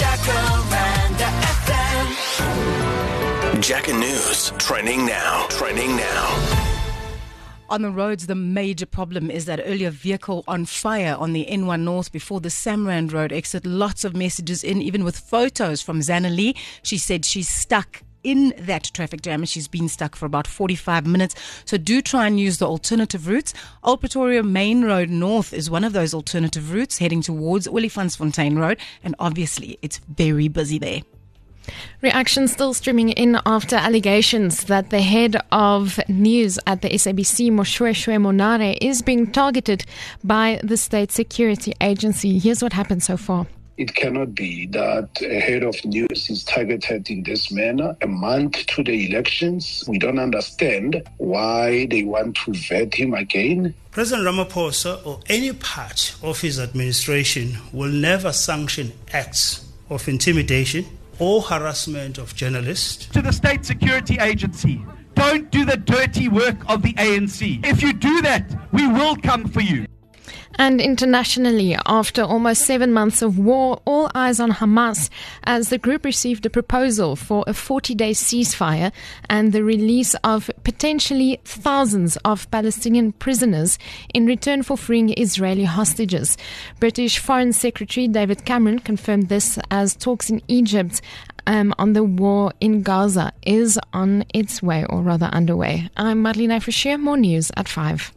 Jacaranda FM. Jacka News, trending now. On the roads, the major problem is that earlier vehicle on fire on the N1 North before the Samrand Road exit. Lots of messages in, even with photos from Zana Lee. She said she's stuck in that traffic jam and she's been stuck for about 45 minutes. So do try and use the alternative routes. Old Pretoria Main Road North is one of those alternative routes heading towards Olifantsfontein Road, and obviously it's very busy there. Reaction still streaming in after allegations that the head of news at the SABC, Moshweshwe Monare, is being targeted by the State Security Agency. Here's what happened so far. It cannot be that a head of news is targeted in this manner a month to the elections. We don't understand why they want to vet him again. President Ramaphosa or any part of his administration will never sanction acts of intimidation or harassment of journalists. To the State Security Agency, don't do the dirty work of the ANC. If you do that, we will come for you. And internationally, after almost 7 months of war, all eyes on Hamas as the group received a proposal for a 40-day ceasefire and the release of potentially thousands of Palestinian prisoners in return for freeing Israeli hostages. British Foreign Secretary David Cameron confirmed this as talks in Egypt on the war in Gaza is on its way, or rather underway. I'm Madeleine Fischer. More news at 5.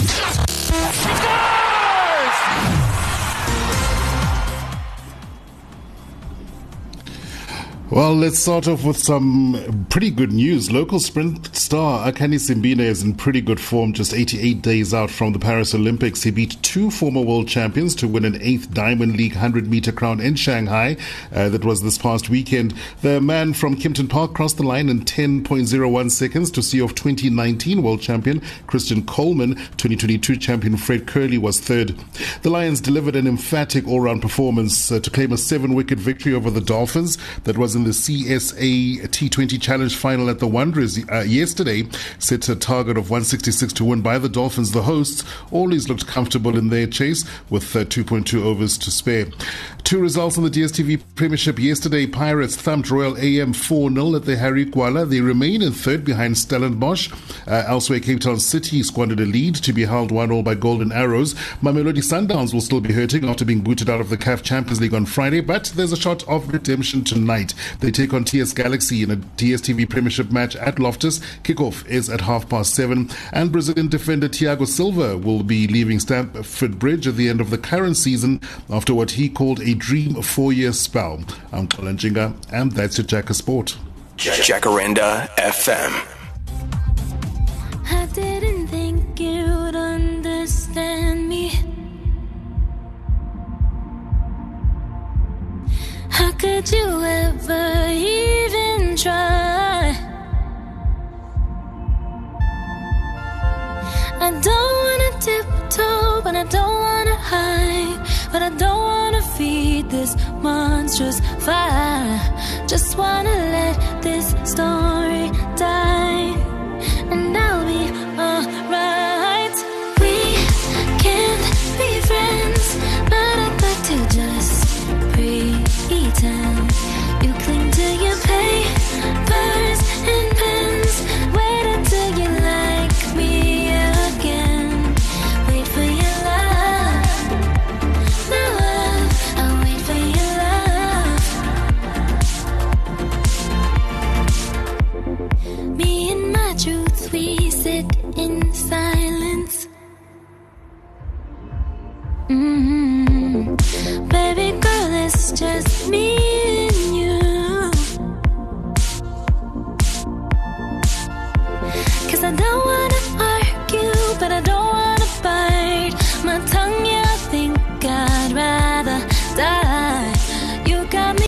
Well, let's start off with some pretty good news. Local sprint star Akani Simbine is in pretty good form, just 88 days out from the Paris Olympics. He beat two former world champions to win an 8th Diamond League 100-meter crown in Shanghai. That was this past weekend. The man from Kimpton Park crossed the line in 10.01 seconds to see off 2019 world champion Christian Coleman. 2022 champion Fred Curley was third. The Lions delivered an emphatic all-round performance to claim a 7-wicket victory over the Dolphins. That was in the CSA T20 Challenge final at the Wanderers yesterday. Set a target of 166 to win by the Dolphins. The hosts always looked comfortable in their chase with 2.2 overs to spare. Two results on the DStv Premiership yesterday. Pirates thumped Royal AM 4-0 at the Harry Gwala. They remain in third behind Stellenbosch. Elsewhere, Cape Town City squandered a lead to be held 1-1 by Golden Arrows. Mamelodi Sundowns will still be hurting after being booted out of the CAF Champions League on Friday, but there's a shot of redemption tonight. They take on TS Galaxy in a DStv Premiership match at Loftus. Kickoff is at 7:30. And Brazilian defender Thiago Silva will be leaving Stamford Bridge at the end of the current season after what he called a dream 4-year spell. I'm Colin Jinga, and that's your Jacka Sport. Jacaranda FM. I didn't think you'd understand me. How could you ever even try? I don't wanna tiptoe, but I don't wanna hide. But I don't wanna feed this monstrous fire. Just wanna let this story die, and I'll be alright. We can't be friends, but I'd like to just pretend. You cling to your papers and pens. Wait until you like me again. Wait for your love. My love, I'll wait for your love. Me and my truth, we sit in